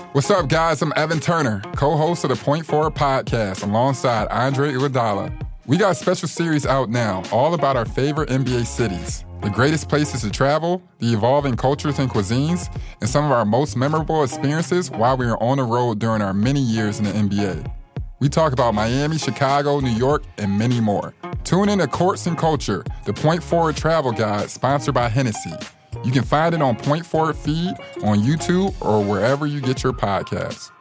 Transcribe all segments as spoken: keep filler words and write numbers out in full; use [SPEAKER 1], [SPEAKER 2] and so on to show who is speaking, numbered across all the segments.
[SPEAKER 1] What's up, guys? I'm Evan Turner, co-host of the Point Forward podcast alongside Andre Iguodala. We got a special series out now, all about our favorite N B A cities, the greatest places to travel, the evolving cultures and cuisines, and some of our most memorable experiences while we were on the road during our many years in the N B A. We talk about Miami, Chicago, New York, and many more. Tune in to Courts and Culture, the Point Forward travel guide sponsored by Hennessy. You can find it on Point Forward feed, on YouTube, or wherever you get your podcasts.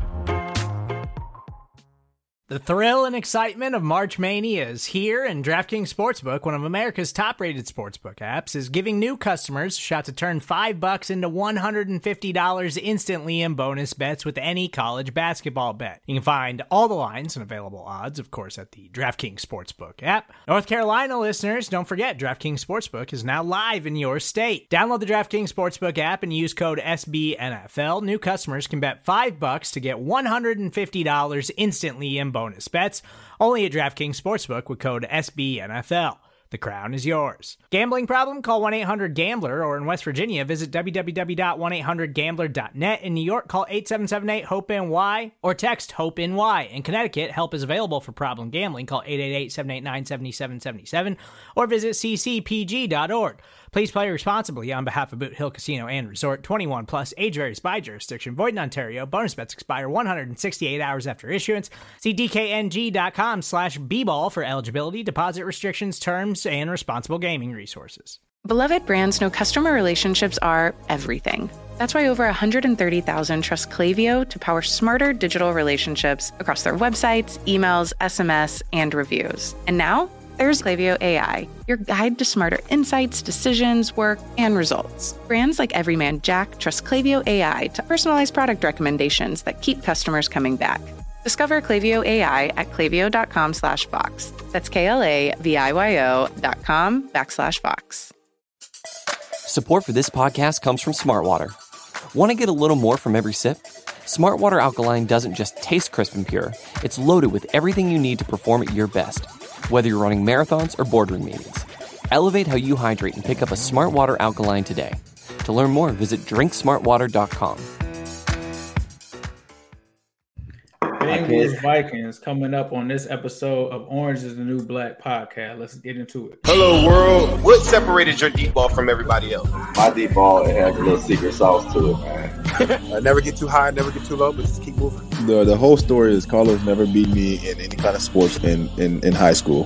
[SPEAKER 2] The thrill and excitement of March Mania is here, and DraftKings Sportsbook, one of America's top-rated sportsbook apps, is giving new customers a shot to turn five bucks into one hundred fifty dollars instantly in bonus bets with any college basketball bet. You can find all the lines and available odds, of course, at the DraftKings Sportsbook app. North Carolina listeners, don't forget, DraftKings Sportsbook is now live in your state. Download the DraftKings Sportsbook app and use code S B N F L. New customers can bet five bucks to get one hundred fifty dollars instantly in bonus bonus bets, only at DraftKings Sportsbook with code S B N F L. The crown is yours. Gambling problem? Call one eight hundred gambler, or in West Virginia, visit w w w dot one eight hundred gambler dot net. In New York, call eight seven seven eight hope N Y or text HOPE-N Y. In Connecticut, help is available for problem gambling. Call eight eight eight, seven eight nine, seven seven seven seven or visit c c p g dot org. Please play responsibly on behalf of Boot Hill Casino and Resort. twenty-one plus, age varies by jurisdiction. Void in Ontario. Bonus bets expire one hundred sixty-eight hours after issuance. See d k n g dot com slash b ball for eligibility, deposit restrictions, terms, and responsible gaming resources.
[SPEAKER 3] Beloved brands know customer relationships are everything. That's why over one hundred thirty thousand trust Klaviyo to power smarter digital relationships across their websites, emails, S M S, and reviews. And now, there's Klaviyo A I, your guide to smarter insights, decisions, work, and results. Brands like Everyman Jack trust Klaviyo A I to personalize product recommendations that keep customers coming back. Discover Klaviyo A I at klaviyo dot com slash Vox. That's K L A V I Y O dot com backslash Vox.
[SPEAKER 4] Support for this podcast comes from Smartwater. Want to get a little more from every sip? Smartwater Alkaline doesn't just taste crisp and pure. It's loaded with everything you need to perform at your best. Whether you're running marathons or boardroom meetings, elevate how you hydrate and pick up a Smartwater Alkaline today. To learn more, visit drink smart water dot com.
[SPEAKER 5] Bengals Vikings coming up on this episode of Orange is the New Black podcast. Let's get into it.
[SPEAKER 6] Hello, world. What separated your deep ball from everybody else?
[SPEAKER 7] My deep ball, it has a little secret sauce to it, man.
[SPEAKER 6] uh, never get too high, never get too low, but just keep moving.
[SPEAKER 8] The the whole story is Carlos never beat me in any kind of sports in, in, in high school.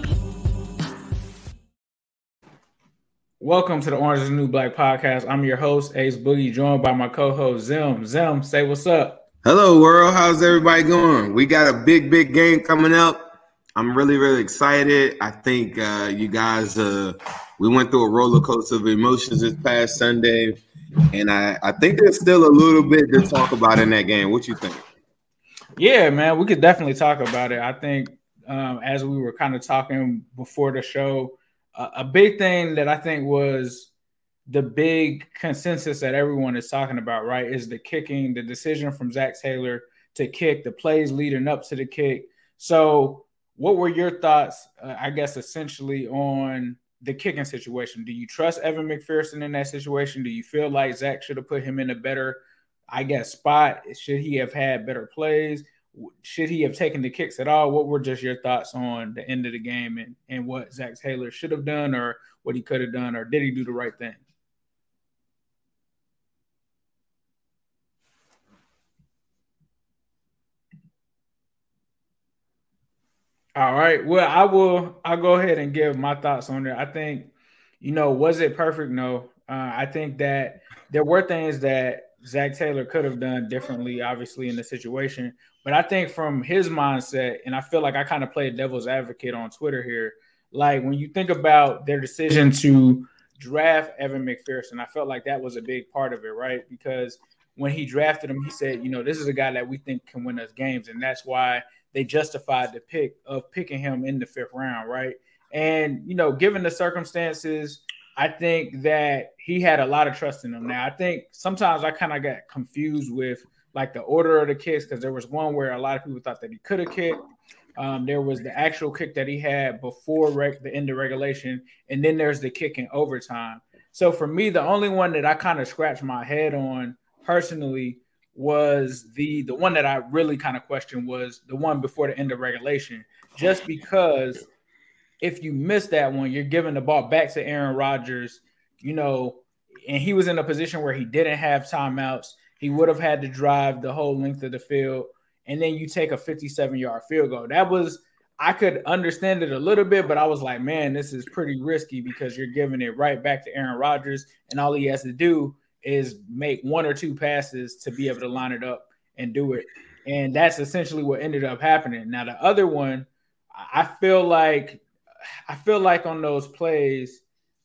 [SPEAKER 5] Welcome to the Orange is the New Black podcast. I'm your host, Ace Boogie, joined by my co-host, Zim. Zim, say what's up.
[SPEAKER 9] Hello, world. How's everybody going? We got a big, big game coming up. I'm really, really excited. I think uh, you guys, uh, we went through a roller coaster of emotions this past Sunday, and I, I think there's still a little bit to talk about in that game. What you think?
[SPEAKER 5] Yeah, man, we could definitely talk about it. I think um, as we were kind of talking before the show, uh, a big thing that I think was the big consensus that everyone is talking about, right, is the kicking, the decision from Zach Taylor to kick, the plays leading up to the kick. So what were your thoughts, uh, I guess, essentially on the kicking situation? Do you trust Evan McPherson in that situation? Do you feel like Zach should have put him in a better, I guess, spot? Should he have had better plays? Should he have taken the kicks at all? What were just your thoughts on the end of the game and, and what Zach Taylor should have done or what he could have done, or did he do the right thing? All right. Well, I will. I'll go ahead and give my thoughts on it. I think, you know, was it perfect? No. Uh, I think that there were things that Zach Taylor could have done differently, obviously, in the situation. But I think from his mindset, and I feel like I kind of played devil's advocate on Twitter here, like when you think about their decision to draft Evan McPherson, I felt like that was a big part of it, right? Because when he drafted him, he said, you know, this is a guy that we think can win us games, and that's why they justified the pick of picking him in the fifth round, right? And, you know, given the circumstances, I think that he had a lot of trust in him. Now, I think sometimes I kind of got confused with, like, the order of the kicks, because there was one where a lot of people thought that he could have kicked. Um, there was the actual kick that he had before reg- the end of regulation, and then there's the kick in overtime. So for me, the only one that I kind of scratched my head on personally was the the one that I really kind of questioned was the one before the end of regulation, just because if you miss that one, you're giving the ball back to Aaron Rodgers, you know, and he was in a position where he didn't have timeouts. He would have had to drive the whole length of the field, and then you take a fifty-seven-yard field goal. That was – I could understand it a little bit, but I was like, man, this is pretty risky because you're giving it right back to Aaron Rodgers, and all he has to do is make one or two passes to be able to line it up and do it. And that's essentially what ended up happening. Now, the other one, I feel like – I feel like on those plays,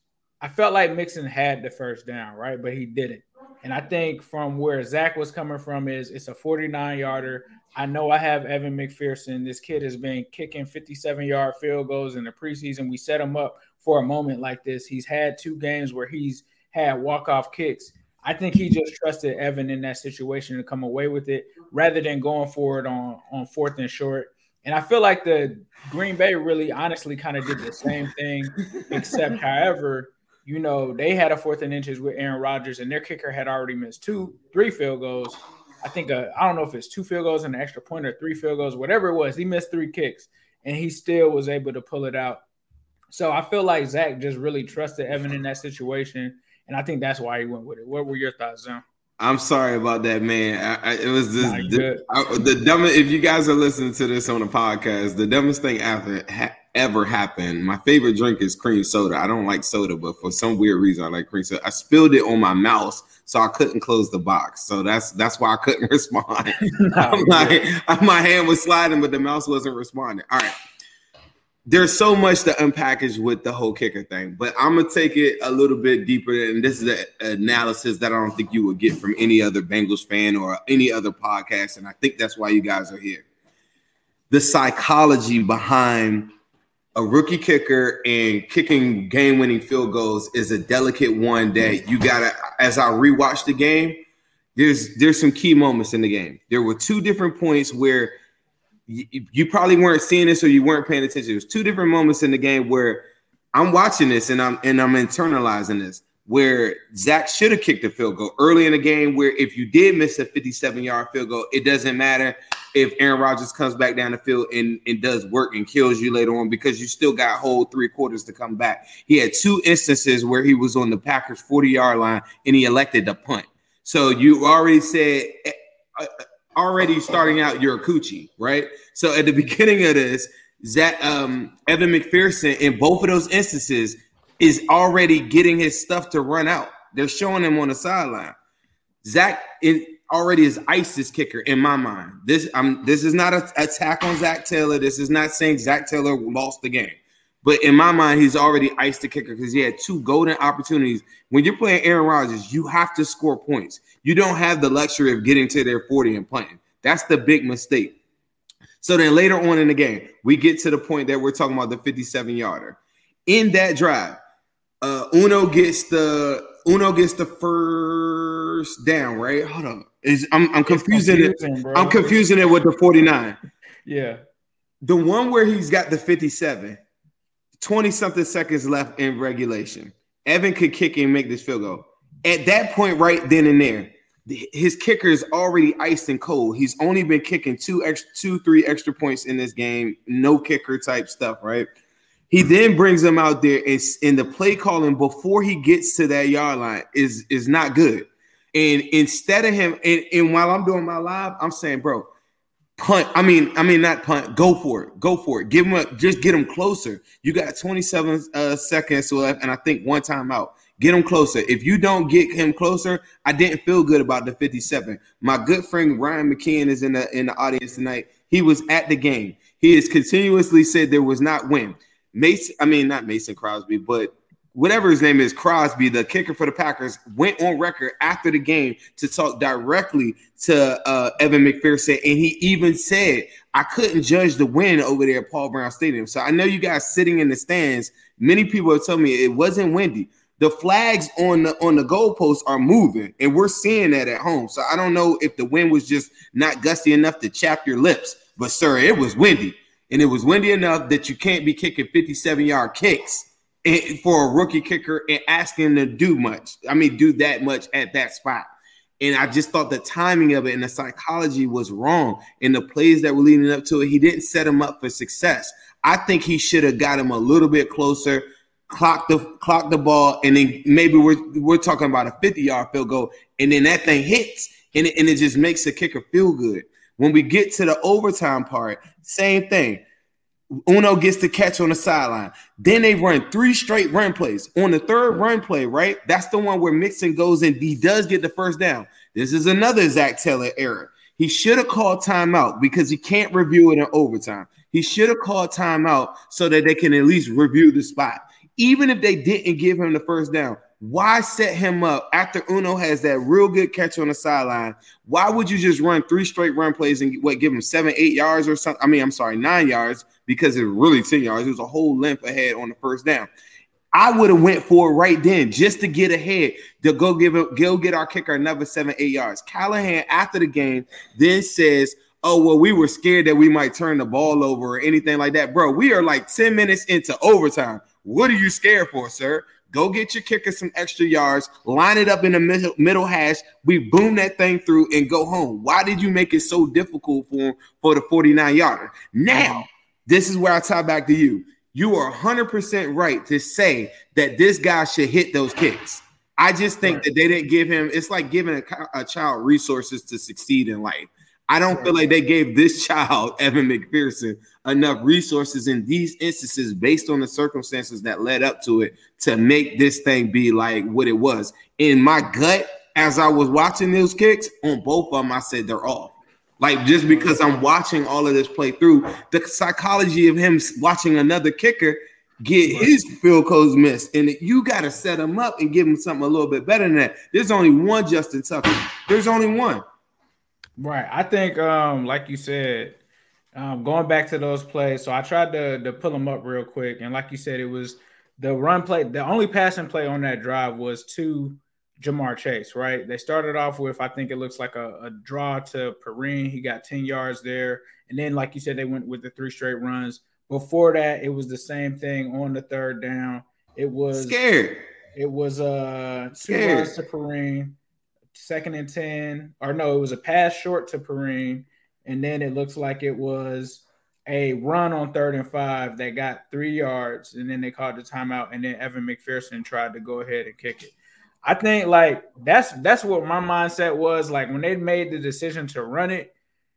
[SPEAKER 5] I felt like Mixon had the first down, right? But he didn't. And I think from where Zach was coming from is it's a forty-nine-yarder. I know I have Evan McPherson. This kid has been kicking fifty-seven-yard field goals in the preseason. We set him up for a moment like this. He's had two games where he's had walk-off kicks. I think he just trusted Evan in that situation to come away with it rather than going for it on, on fourth and short. And I feel like the Green Bay really honestly kind of did the same thing, except, however, you know, they had a fourth and inches with Aaron Rodgers, and their kicker had already missed two, three field goals. I think, uh, I don't know if it's two field goals and an extra point or three field goals, whatever it was. He missed three kicks, and he still was able to pull it out. So I feel like Zach just really trusted Evan in that situation, and I think that's why he went with it. What were your thoughts, Zach?
[SPEAKER 9] I'm sorry about that, man. I, I, it was this, the, I, the dumbest. If you guys are listening to this on the podcast, the dumbest thing ever ha, ever happened. My favorite drink is cream soda. I don't like soda, but for some weird reason, I like cream soda. I spilled it on my mouse, so I couldn't close the box. So that's that's why I couldn't respond. I'm like, my hand was sliding, but the mouse wasn't responding. All right. There's so much to unpackage with the whole kicker thing, but I'm going to take it a little bit deeper. And this is an analysis that I don't think you would get from any other Bengals fan or any other podcast. And I think that's why you guys are here. The psychology behind a rookie kicker and kicking game-winning field goals is a delicate one that you got to, as I rewatch the game, there's, there's some key moments in the game. There were two different points where you probably weren't seeing this or you weren't paying attention. There's two different moments in the game where I'm watching this and I'm and I'm internalizing this, where Zach should have kicked a field goal early in the game, where if you did miss a fifty-seven-yard field goal, it doesn't matter if Aaron Rodgers comes back down the field and, and does work and kills you later on because you still got whole three quarters to come back. He had two instances where he was on the Packers' forty-yard line and he elected to punt. So you already said uh, – already starting out your coochie, right? So at the beginning of this, Zach, um, Evan McPherson in both of those instances is already getting his stuff to run out. They're showing him on the sideline. Zach is already is iced this kicker in my mind. This um, this is not an attack on Zach Taylor. This is not saying Zach Taylor lost the game. But in my mind, he's already iced the kicker because he had two golden opportunities. When you're playing Aaron Rodgers, you have to score points. You don't have the luxury of getting to their forty and punting. That's the big mistake. So then later on in the game, we get to the point that we're talking about the fifty-seven-yarder. In that drive, uh, Uno gets the Uno gets the first down, right? Hold on. Is I'm I'm confusing it. Bro. I'm confusing it with the forty-nine.
[SPEAKER 5] Yeah.
[SPEAKER 9] The one where he's got the fifty-seven. twenty-something seconds left in regulation. Evan could kick and make this field goal. At that point, right then and there, his kicker is already iced and cold. He's only been kicking two, extra, two, three extra points in this game. No kicker type stuff, right? He then brings him out there, and, and the play calling before he gets to that yard line is, is not good. And instead of him, and, and while I'm doing my live, I'm saying, bro, punt. I mean, I mean, not punt. Go for it. Go for it. Give him a, just get him closer. You got twenty-seven uh, seconds left, and I think one timeout. Get him closer. If you don't get him closer, I didn't feel good about the fifty-seven. My good friend Ryan McKeon is in the in the audience tonight. He was at the game. He has continuously said there was not win. Mason, I mean, not Mason Crosby, but whatever his name is, Crosby, the kicker for the Packers, went on record after the game to talk directly to uh, Evan McPherson, and he even said, I couldn't judge the win over there at Paul Brown Stadium. So I know you guys sitting in the stands, many people have told me it wasn't windy. The flags on the on the goalposts are moving, and we're seeing that at home. So I don't know if the wind was just not gusty enough to chap your lips, but, sir, it was windy. And it was windy enough that you can't be kicking fifty-seven-yard kicks for a rookie kicker and asking him to do much. I mean, do that much at that spot. And I just thought the timing of it and the psychology was wrong. And the plays that were leading up to it, he didn't set him up for success. I think he should have got him a little bit closer, clock the clock the ball, and then maybe we're we're talking about a fifty-yard field goal, and then that thing hits, and it, and it just makes the kicker feel good. When we get to the overtime part, same thing. Uno gets the catch on the sideline. Then they run three straight run plays. On the third run play, right? That's the one where Mixon goes in. He does get the first down. This is another Zac Taylor error. He should have called timeout because he can't review it in overtime. He should have called timeout so that they can at least review the spot. Even if they didn't give him the first down, why set him up after Uno has that real good catch on the sideline? Why would you just run three straight run plays and what, give him seven, eight yards or something? I mean, I'm sorry, nine yards because it was really ten yards. It was a whole length ahead on the first down. I would have went for it right then just to get ahead, to go give it, go get our kicker another seven, eight yards. Callahan, after the game, then says, oh, well, we were scared that we might turn the ball over or anything like that. Bro, we are like ten minutes into overtime. What are you scared for, sir? Go get your kicker some extra yards, line it up in the middle, middle hash. We boom that thing through and go home. Why did you make it so difficult for him for the forty-nine-yarder? Now, this is where I tie back to you. You are one hundred percent right to say that this guy should hit those kicks. I just think right. that they didn't give him – it's like giving a, a child resources to succeed in life. I don't right. feel like they gave this child, Evan McPherson, enough resources in these instances based on the circumstances that led up to it to make this thing be like what it was. In my gut, as I was watching those kicks, on both of them, I said they're off. Like, just because I'm watching all of this play through, the psychology of him watching another kicker get his field goals missed, and you got to set him up and give him something a little bit better than that. There's only one Justin Tucker. There's only one.
[SPEAKER 5] Right. I think, um, like you said, um, going back to those plays, so I tried to, to pull them up real quick. And like you said, it was the run play. The only passing play on that drive was to Jamar Chase, right? They started off with, I think it looks like a, a draw to Perrine. He got ten yards there. And then, like you said, they went with the three straight runs. Before that, it was the same thing on the third down. It was
[SPEAKER 9] scared.
[SPEAKER 5] It was uh, two
[SPEAKER 9] scared.
[SPEAKER 5] runs to Perrine. Second and ten, or no, it was a pass short to Perrine, and then it looks like it was a run on third and five that got three yards, and then they called the timeout, and then Evan McPherson tried to go ahead and kick it. I think, like, that's that's what my mindset was. Like, when they made the decision to run it,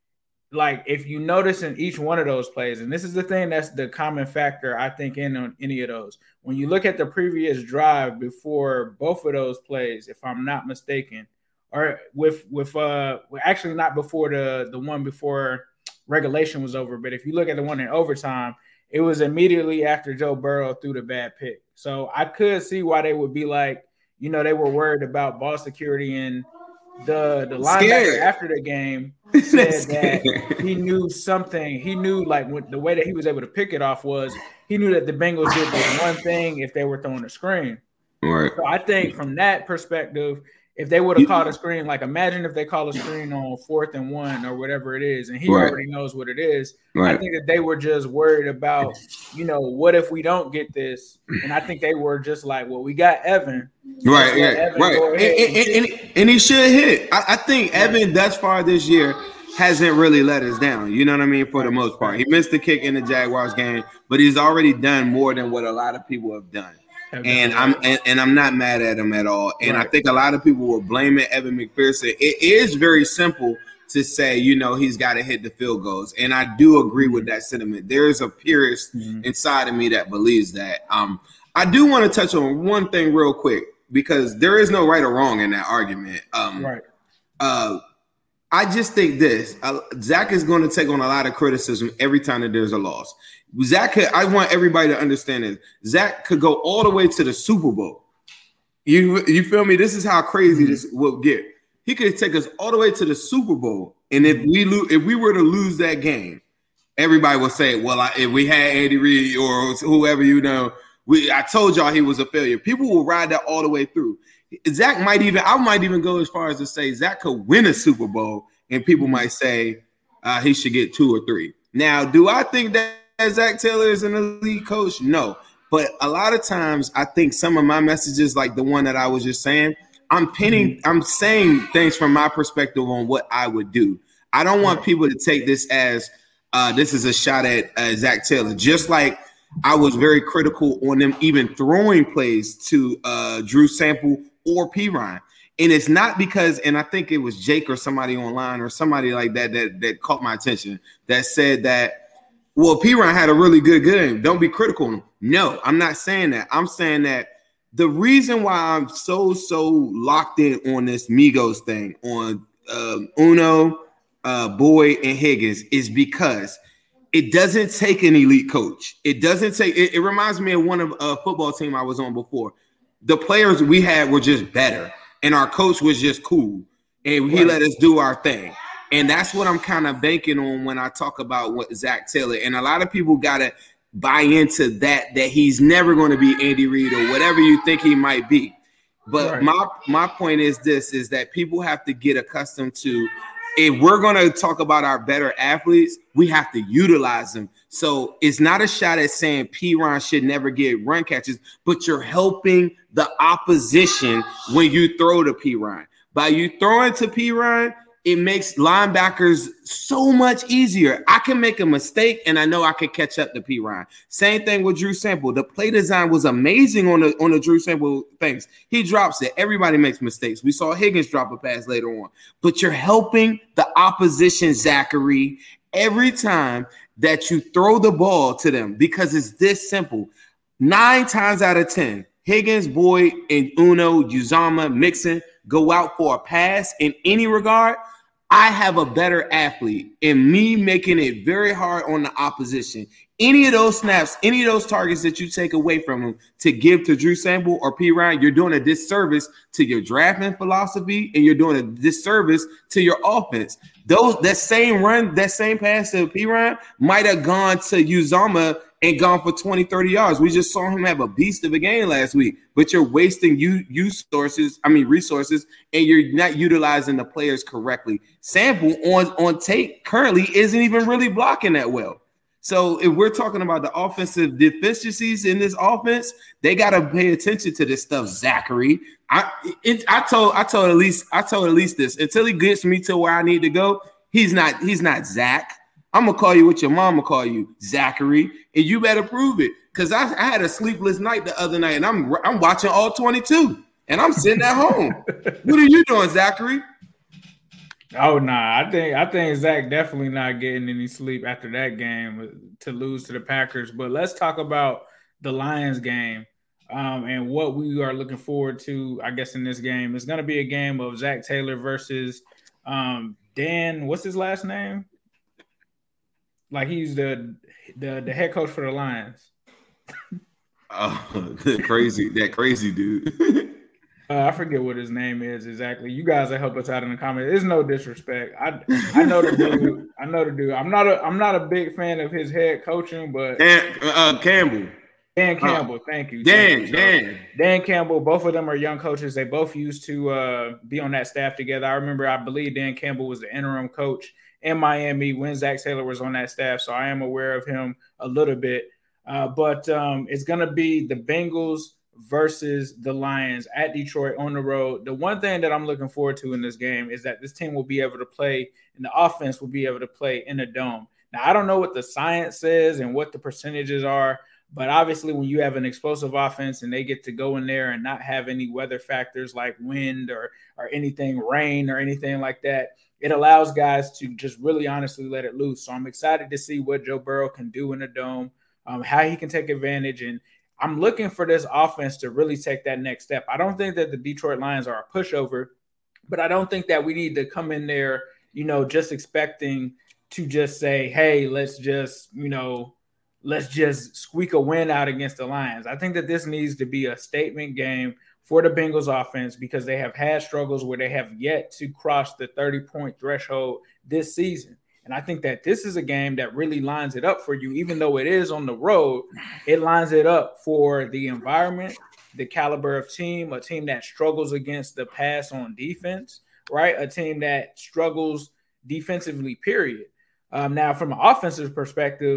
[SPEAKER 5] like, if you notice in each one of those plays, and this is the thing that's the common factor, I think, in on any of those. When you look at the previous drive before both of those plays, if I'm not mistaken, or with with uh actually not before the the one before regulation was over, but if you look at the one in overtime, it was immediately after Joe Burrow threw the bad pick. So I could see why they would be like, you know, they were worried about ball security, and the the linebacker after the game said that he knew something. He knew, like, what, the way that he was able to pick it off was he knew that the Bengals did this one thing if they were throwing a screen.
[SPEAKER 9] Right.
[SPEAKER 5] So I think from that perspective, if they would have called a screen, like, imagine if they call a screen on fourth and one or whatever it is, and he right. already knows what it is. Right. I think that they were just worried about, you know, what if we don't get this? And I think they were just like, well, we got Evan.
[SPEAKER 9] Right, yeah, Evan right. And, and, and, and, and he should hit. I, I think yeah. Evan thus far this year hasn't really let us down. You know what I mean? For the most part. He missed the kick in the Jaguars game, but he's already done more than what a lot of people have done. And I'm and, and I'm not mad at him at all. And right. I think a lot of people were blaming Evan McPherson. It is very simple to say, you know, he's got to hit the field goals. And I do agree with that sentiment. There is a purist mm-hmm. inside of me that believes that. Um, I do want to touch on one thing real quick, because there is no right or wrong in that argument. Um, right. Uh, I just think this. Uh, Zach is going to take on a lot of criticism every time that there's a loss. Zach could, I want everybody to understand this. Zach could go all the way to the Super Bowl. You, you feel me? This is how crazy this will get. He could take us all the way to the Super Bowl, and if we lose, if we were to lose that game, everybody will say, "Well, I, if we had Andy Reid or whoever, you know, we I told y'all he was a failure." People will ride that all the way through. Zach might even, I might even go as far as to say Zach could win a Super Bowl, and people might say uh, he should get two or three. Now, do I think that Zach Taylor is an elite coach? No. But a lot of times I think some of my messages, like the one that I was just saying, I'm pinning, I'm saying things from my perspective on what I would do. I don't want people to take this as uh, this is a shot at uh, Zach Taylor. Just like I was very critical on them even throwing plays to uh, Drew Sample or Perine. And it's not because, and I think it was Jake or somebody online or somebody like that that, that caught my attention that said that, well, Perine had a really good game. Don't be critical on him. No, I'm not saying that. I'm saying that the reason why I'm so, so locked in on this Migos thing, on uh, Uno, uh, Boyd, and Higgins is because it doesn't take an elite coach. It doesn't take it, – it reminds me of one of a football team I was on before. The players we had were just better, and our coach was just cool, and he right. let us do our thing. And that's what I'm kind of banking on when I talk about what Zach Taylor. And a lot of people got to – buy into that, that he's never going to be Andy Reid or whatever you think he might be. But right. my my point is this, is that people have to get accustomed to, if we're going to talk about our better athletes, we have to utilize them. So it's not a shot at saying Perine should never get run catches, but you're helping the opposition when you throw to Perine. By you throwing to Perine, it makes linebackers so much easier. I can make a mistake, and I know I can catch up to Perine. Same thing with Drew Sample. The play design was amazing on the on the Drew Sample things. He drops it. Everybody makes mistakes. We saw Higgins drop a pass later on. But you're helping the opposition, Zachary, every time that you throw the ball to them because it's this simple. Nine times out of ten, Higgins, Boyd, and Uno, Uzomah, Mixon go out for a pass in any regard. I have a better athlete in me making it very hard on the opposition. Any of those snaps, any of those targets that you take away from him to give to Drew Sample or Perine, you're doing a disservice to your drafting philosophy and you're doing a disservice to your offense. Those that same run, that same pass to Perine might have gone to Uzomah and gone for twenty, thirty yards. We just saw him have a beast of a game last week, but you're wasting you use sources, I mean resources, and you're not utilizing the players correctly. Sample on, on tape currently isn't even really blocking that well. So if we're talking about the offensive deficiencies in this offense, they got to pay attention to this stuff, Zachary. I it, I told I told at least I told at least this until he gets me to where I need to go. He's not he's not Zach. I'm gonna call you what your mama call you, Zachary, and you better prove it. Cause I, I had a sleepless night the other night, and I'm I'm watching all twenty-two, and I'm sitting at home. What are you doing, Zachary?
[SPEAKER 5] Oh nah, I think I think Zach definitely not getting any sleep after that game to lose to the Packers. But let's talk about the Lions game um, and what we are looking forward to. I guess in this game, it's gonna be a game of Zach Taylor versus um, Dan. What's his last name? Like he's the the the head coach for the Lions.
[SPEAKER 9] Oh, crazy! That crazy dude.
[SPEAKER 5] uh, I forget what his name is exactly. You guys will help us out in the comments. There's no disrespect. I I know the dude. I know the dude. I'm not a I'm not a big fan of his head coaching, but
[SPEAKER 9] Dan, uh, Campbell.
[SPEAKER 5] Dan Campbell. Uh, thank you.
[SPEAKER 9] Dan.
[SPEAKER 5] Thank you.
[SPEAKER 9] Dan.
[SPEAKER 5] Dan Campbell. Both of them are young coaches. They both used to uh, be on that staff together. I remember. I believe Dan Campbell was the interim coach in Miami when Zach Taylor was on that staff, so I am aware of him a little bit. Uh, but um, it's going to be the Bengals versus the Lions at Detroit on the road. The one thing that I'm looking forward to in this game is that this team will be able to play, and the offense will be able to play in a dome. Now, I don't know what the science says and what the percentages are, but obviously when you have an explosive offense and they get to go in there and not have any weather factors like wind or or anything, rain or anything like that, it allows guys to just really honestly let it loose. So I'm excited to see what Joe Burrow can do in a dome, um, how he can take advantage. And I'm looking for this offense to really take that next step. I don't think that the Detroit Lions are a pushover, but I don't think that we need to come in there, you know, just expecting to just say, hey, let's just, you know, let's just squeak a win out against the Lions. I think that this needs to be a statement game for the Bengals offense because they have had struggles where they have yet to cross the thirty-point threshold this season. And I think that this is a game that really lines it up for you, even though it is on the road. It lines it up for the environment, the caliber of team, a team that struggles against the pass on defense, right? A team that struggles defensively, period. Um, now, from an offensive perspective,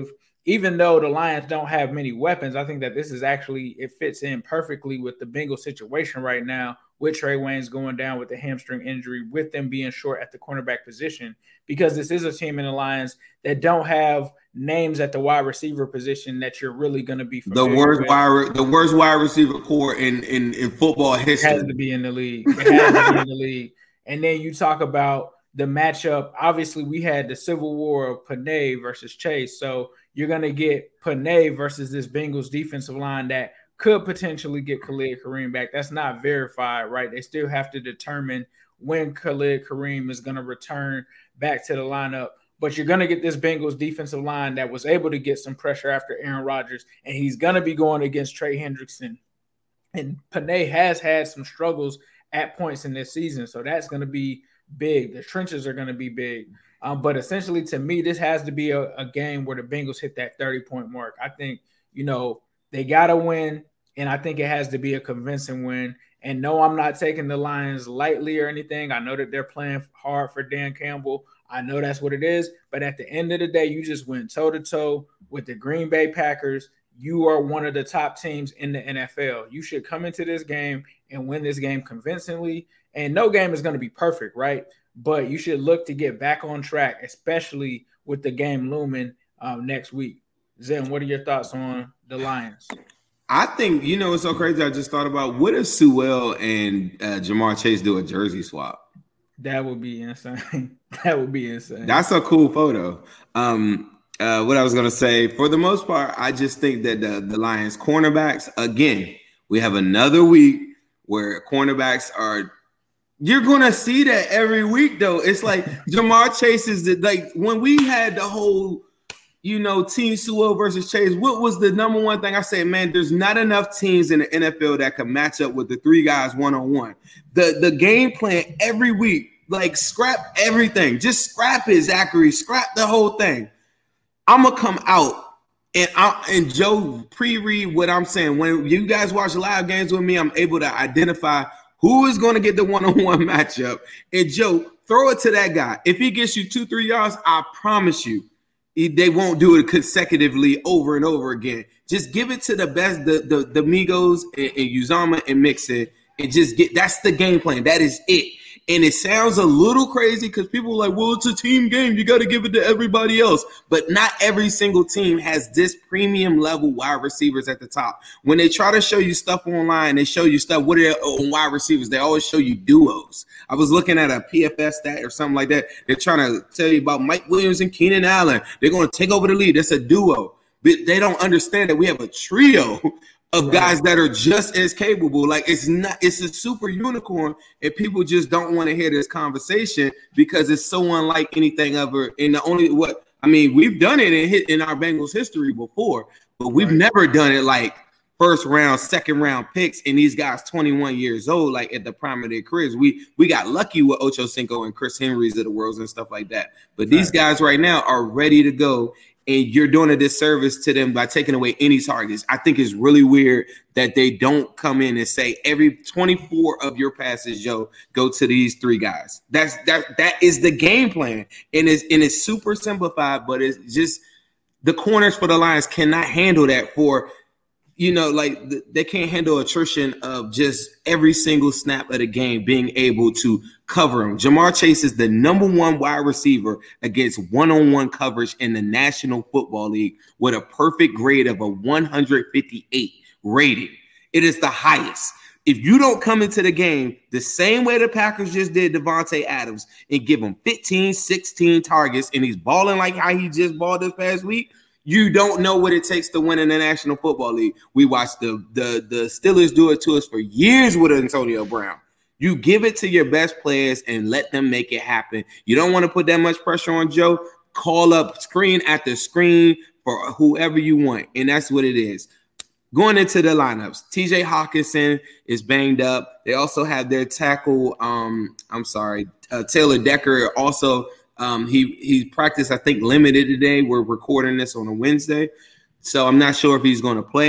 [SPEAKER 5] even though the Lions don't have many weapons, I think that this is actually, it fits in perfectly with the Bengals situation right now, with Trey Waynes going down with a hamstring injury, with them being short at the cornerback position, because this is a team in the Lions that don't have names at the wide receiver position that you're really going to be
[SPEAKER 9] the worst with. wide the worst wide receiver core in, in, in football history.
[SPEAKER 5] It has to be in the league. It has to be in the league. And then you talk about the matchup. Obviously, we had the civil war of Panay versus Chase. So you're going to get Panay versus this Bengals defensive line that could potentially get Khalid Kareem back. That's not verified, right? They still have to determine when Khalid Kareem is going to return back to the lineup. But you're going to get this Bengals defensive line that was able to get some pressure after Aaron Rodgers, and he's going to be going against Trey Hendrickson. And Panay has had some struggles at points in this season, so that's going to be big. The trenches are going to be big. Um, but essentially, to me, this has to be a, a game where the Bengals hit that thirty-point mark. I think, you know, they got to win, and I think it has to be a convincing win. And no, I'm not taking the Lions lightly or anything. I know that they're playing hard for Dan Campbell. I know that's what it is. But at the end of the day, you just went toe-to-toe with the Green Bay Packers. You are one of the top teams in the N F L. You should come into this game and win this game convincingly. And no game is going to be perfect, right? But you should look to get back on track, especially with the game looming um, next week. Zen, what are your thoughts on the Lions?
[SPEAKER 9] I think, you know, it's so crazy. I just thought about, what if Sewell and uh, Jamar Chase do a jersey swap?
[SPEAKER 5] That would be insane. That would be insane.
[SPEAKER 9] That's a cool photo. Um, uh, what I was going to say, for the most part, I just think that the, the Lions cornerbacks, again, we have another week where cornerbacks are – you're going to see that every week, though. It's like Jamar Chase is the, like, when we had the whole – you know, Team Sewell versus Chase, what was the number one thing I said? Man, there's not enough teams in the N F L that can match up with the three guys one-on-one. The the game plan every week, like, scrap everything. Just scrap it, Zachary. Scrap the whole thing. I'm going to come out, and I, and Joe, pre-read what I'm saying. When you guys watch live games with me, I'm able to identify who is going to get the one-on-one matchup. And, Joe, throw it to that guy. If he gets you two, three yards, I promise you, they won't do it consecutively over and over again. Just give it to the best, the the, the Migos and, and Uzama and Mixon, and just get – that's the game plan. That is it. And it sounds a little crazy because people are like, well, it's a team game. You got to give it to everybody else. But not every single team has this premium level wide receivers at the top. When they try to show you stuff online, they show you stuff. What are they on wide receivers? They always show you duos. I was looking at a P F F stat or something like that. They're trying to tell you about Mike Williams and Keenan Allen. They're going to take over the lead. That's a duo. But they don't understand that we have a trio of guys that are just as capable. Like, it's not, it's a super unicorn, and people just don't want to hear this conversation because it's so unlike anything ever. And the only what I mean, we've done it in in our Bengals history before, but we've right. never done it like first round, second round picks, and these guys twenty-one years old, like at the prime of their careers. We we got lucky with Ocho Cinco and Chris Henry's of the world and stuff like that. But these right. guys right now are ready to go. And you're doing a disservice to them by taking away any targets. I think it's really weird that they don't come in and say every twenty-four of your passes, Joe, go to these three guys. That's that that is the game plan. And it's and it's super simplified, but it's just the corners for the Lions cannot handle that for, you know, like they can't handle attrition of just every single snap of the game being able to cover him. Jamar Chase is the number one wide receiver against one-on-one coverage in the National Football League with a perfect grade of a one hundred fifty-eight rating. It is the highest. If you don't come into the game the same way the Packers just did Devontae Adams and give him fifteen, sixteen targets and he's balling like how he just balled this past week, you don't know what it takes to win in the National Football League. We watched the, the, the Steelers do it to us for years with Antonio Brown. You give it to your best players and let them make it happen. You don't want to put that much pressure on Joe. Call up screen after screen for whoever you want, and that's what it is. Going into the lineups, T J Hawkinson is banged up. They also have their tackle, um, I'm sorry, uh, Taylor Decker also um, – he, he practiced, I think, limited today. We're recording this on a Wednesday, so I'm not sure if he's going to play.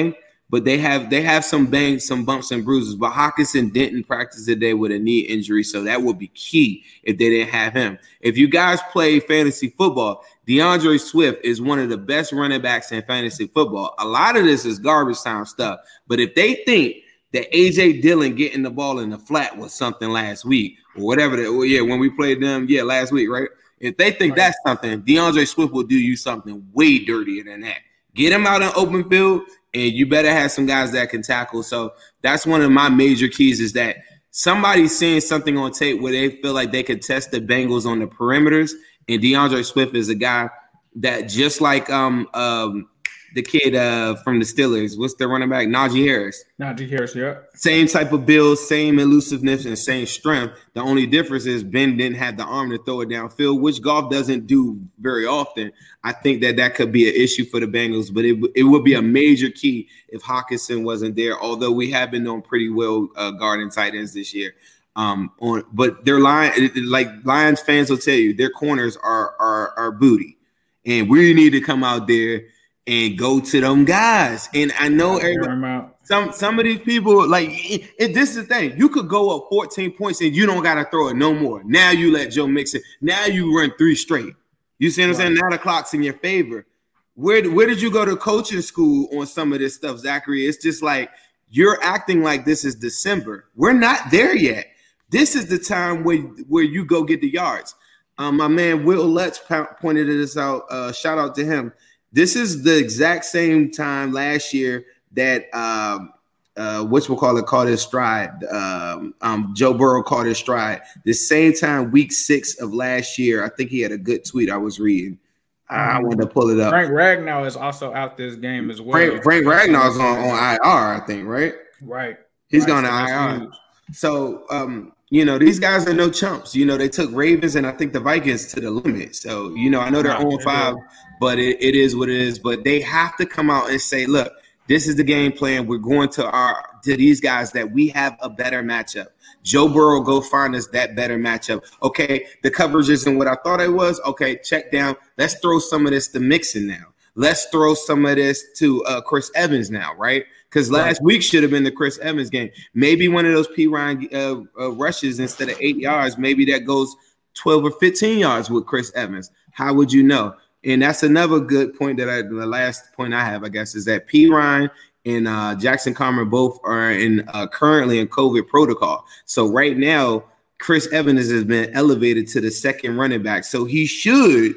[SPEAKER 9] but they have they have some bangs, some bumps and bruises. But Hockenson didn't practice today with a knee injury, so that would be key if they didn't have him. If you guys play fantasy football, DeAndre Swift is one of the best running backs in fantasy football. A lot of this is garbage time stuff, but if they think that A J Dillon getting the ball in the flat was something last week or whatever, that, well, yeah, when we played them, yeah, last week, right? If they think that's something, DeAndre Swift will do you something way dirtier than that. Get him out in open field, and you better have some guys that can tackle. So that's one of my major keys is that somebody's seeing something on tape where they feel like they could test the Bengals on the perimeters, and DeAndre Swift is a guy that just like um um the kid uh from the Steelers, what's the running back? Najee Harris.
[SPEAKER 5] Najee Harris, yeah.
[SPEAKER 9] Same type of build, same elusiveness, and same strength. The only difference is Ben didn't have the arm to throw it downfield, which Goff doesn't do very often. I think that that could be an issue for the Bengals, but it, it would be a major key if Hockenson wasn't there, although we have been doing pretty well uh, guarding tight ends this year. Um, on, but their line, like Lions fans will tell you, their corners are, are, are booty, and we need to come out there and go to them guys. And I know everybody, some some of these people, like, it, it, this is the thing. You could go up fourteen points and you don't got to throw it no more. Now you let Joe Mixon. Now you run three straight. You see what I'm saying? Now the clock's in your favor. Where, where did you go to coaching school on some of this stuff, Zachary? It's just like you're acting like this is December. We're not there yet. This is the time where, where you go get the yards. Um, my man Will Lutz pointed this out. Uh, shout out to him. This is the exact same time last year that um, uh, which we'll call it caught his stride. Um, um, Joe Burrow caught his stride. The same time, week six of last year, I think he had a good tweet I was reading. I wanted to pull it up.
[SPEAKER 5] Frank Ragnow is also out this game as well.
[SPEAKER 9] Frank, Frank Ragnow is on, on I R, I think, right?
[SPEAKER 5] Right.
[SPEAKER 9] He's
[SPEAKER 5] right.
[SPEAKER 9] going to I R. Huge. So, um, you know, these guys are no chumps. You know, they took Ravens and I think the Vikings to the limit. So, you know, I know they're on five, but it, it is what it is. But they have to come out and say, look, this is the game plan. We're going to our to these guys that we have a better matchup. Joe Burrow, go find us that better matchup. Okay, the coverage isn't what I thought it was. Okay, check down. Let's throw some of this to Mixon now. Let's throw some of this to uh, Chris Evans now, right? Because last week should have been the Chris Evans game. Maybe one of those P. Ryan uh, uh, rushes instead of eight yards, maybe that goes twelve or fifteen yards with Chris Evans. How would you know? And that's another good point that I, the last point I have, I guess, is that P. Ryan and uh, Jackson Carmer both are in uh, currently in COVID protocol. So right now, Chris Evans has been elevated to the second running back. So he should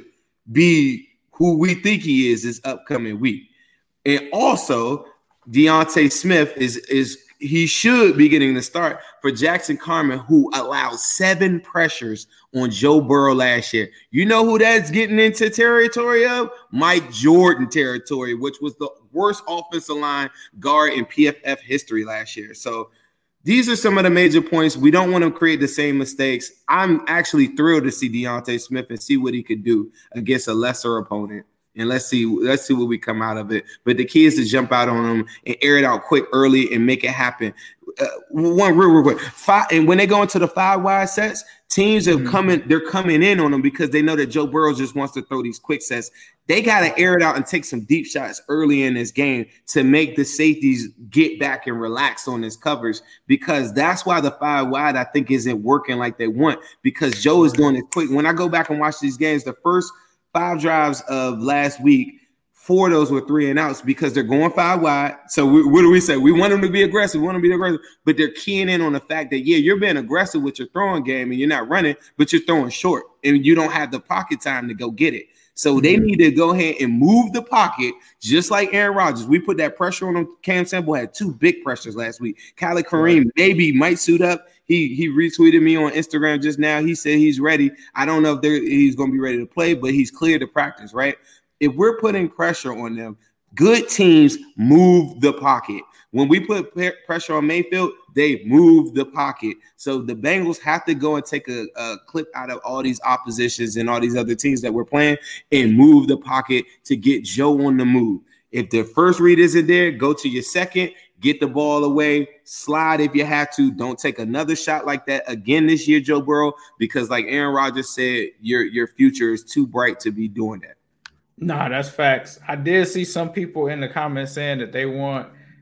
[SPEAKER 9] be who we think he is this upcoming week. And also, Deontay Smith is is he should be getting the start for Jackson Carman, who allowed seven pressures on Joe Burrow last year. You know who that's getting into territory of? Mike Jordan territory, which was the worst offensive line guard in P F F history last year. So these are some of the major points. We don't want to create the same mistakes. I'm actually thrilled to see Deontay Smith and see what he could do against a lesser opponent. And let's see, let's see what we come out of it. But the key is to jump out on them and air it out quick, early, and make it happen. Uh, one real, real quick. Five, and when they go into the five wide sets, teams are mm-hmm. coming. They're coming in on them because they know that Joe Burrow just wants to throw these quick sets. They got to air it out and take some deep shots early in this game to make the safeties get back and relax on this coverage, because that's why the five wide I think isn't working like they want, because Joe is doing it quick. When I go back and watch these games, the first five drives of last week, four of those were three and outs because they're going five wide. So we, what do we say? We want them to be aggressive. We want them to be aggressive, but they're keying in on the fact that, yeah, you're being aggressive with your throwing game and you're not running, but you're throwing short and you don't have the pocket time to go get it. So mm-hmm. they need to go ahead and move the pocket, just like Aaron Rodgers. We put that pressure on him. Cam Sample had two big pressures last week. Khalid Kareem maybe might suit up. He he retweeted me on Instagram just now. He said he's ready. I don't know if he's going to be ready to play, but he's clear to practice, right? If we're putting pressure on them, good teams move the pocket. When we put pressure on Mayfield, they move the pocket. So the Bengals have to go and take a, a clip out of all these oppositions and all these other teams that we're playing and move the pocket to get Joe on the move. If the first read isn't there, go to your second. Get the ball away, slide if you have to. Don't take another shot like that again this year, Joe Burrow, because like Aaron Rodgers said, your, your future is too bright to be doing that.
[SPEAKER 5] Nah, that's facts. I did see some people in the comments saying that they want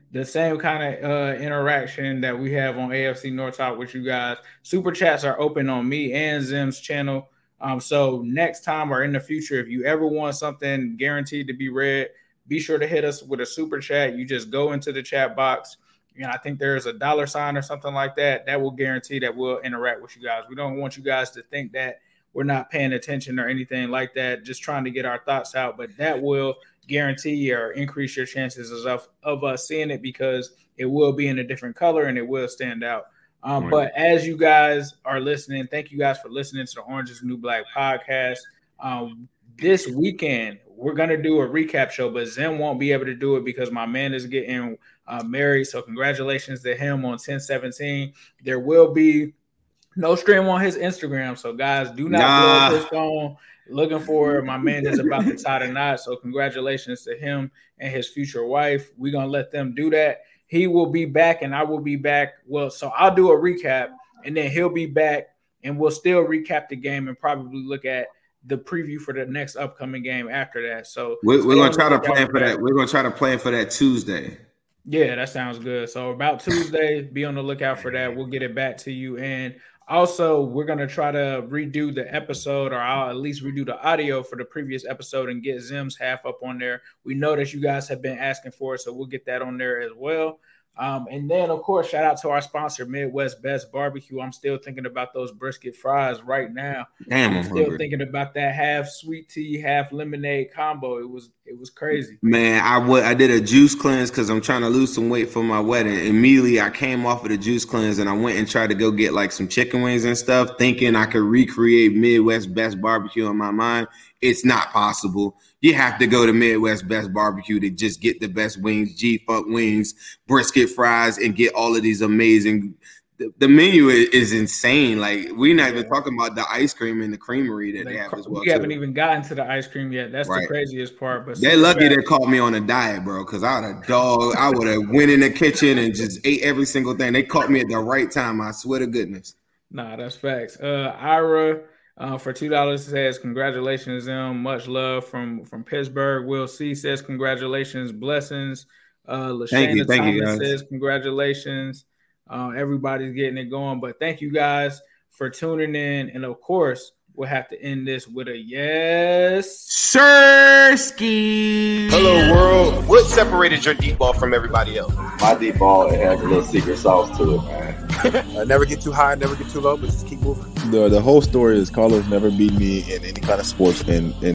[SPEAKER 5] the same kind of uh, interaction that we have on A F C North Talk with you guys. Super chats are open on me and Zim's channel. Um, so next time or in the future, if you ever want something guaranteed to be read, be sure to hit us with a super chat. You just go into the chat box. You know, I think there's a dollar sign or something like that. That will guarantee that we'll interact with you guys. We don't want you guys to think that we're not paying attention or anything like that, just trying to get our thoughts out. But that will guarantee or increase your chances of, of us seeing it, because it will be in a different color and it will stand out. Um, right. But as you guys are listening, thank you guys for listening to the Orange is the New Black podcast. Um, this weekend, we're going to do a recap show, but Zim won't be able to do it because my man is getting uh, married. So congratulations to him on ten seventeen. There will be no stream on his Instagram. So guys, do not nah. blow up his phone looking for my man is about to tie the knot. So congratulations to him and his future wife. We're going to let them do that. He will be back and I will be back. Well, so I'll do a recap and then he'll be back and we'll still recap the game and probably look at the preview for the next upcoming game after that. So
[SPEAKER 9] we're, we're going to try to plan for that. that. We're going to try to plan for that Tuesday.
[SPEAKER 5] Yeah, that sounds good. So about Tuesday, be on the lookout for that. We'll get it back to you. And also, we're going to try to redo the episode, or I'll at least redo the audio for the previous episode and get Zim's half up on there. We know that you guys have been asking for it, so we'll get that on there as well. Um, and then, of course, shout out to our sponsor, Midwest Best Barbecue. I'm still thinking about those brisket fries right now.
[SPEAKER 9] Damn, I'm,
[SPEAKER 5] I'm still
[SPEAKER 9] hungry.
[SPEAKER 5] thinking about that half sweet tea, half lemonade combo. It was it was crazy.
[SPEAKER 9] Man, I would I did a juice cleanse because I'm trying to lose some weight for my wedding. Immediately, I came off of the juice cleanse and I went and tried to go get like some chicken wings and stuff, thinking I could recreate Midwest Best Barbecue in my mind. It's not possible. You have to go to Midwest Best Barbecue to just get the best wings, G-Funk wings, brisket fries, and get all of these amazing. The, the menu is, is insane. Like, we're not even talking about the ice cream and the creamery that they, they have as well.
[SPEAKER 5] We haven't too. even gotten to the ice cream yet. That's right. The craziest part. But
[SPEAKER 9] they're lucky they caught me on a diet, bro, because I would have dog. I would have went in the kitchen and just ate every single thing. They caught me at the right time. I swear to goodness.
[SPEAKER 5] Nah, that's facts. Uh, Ira. Uh, for two dollars says, congratulations, Zim. Much love from, from Pittsburgh. Will C says, congratulations, blessings. Uh, Lashana Thomas says, congratulations. Uh, everybody's getting it going. But thank you guys for tuning in. And, of course, we'll have to end this with a yes.
[SPEAKER 6] Sirski. Hello, world. What separated your deep ball from everybody else?
[SPEAKER 7] My deep ball, it has a little secret sauce to it, man.
[SPEAKER 10] uh, never get too high, never get too low, but just keep moving.
[SPEAKER 8] The the whole story is Carlos never beat me in any kind of sports, and, and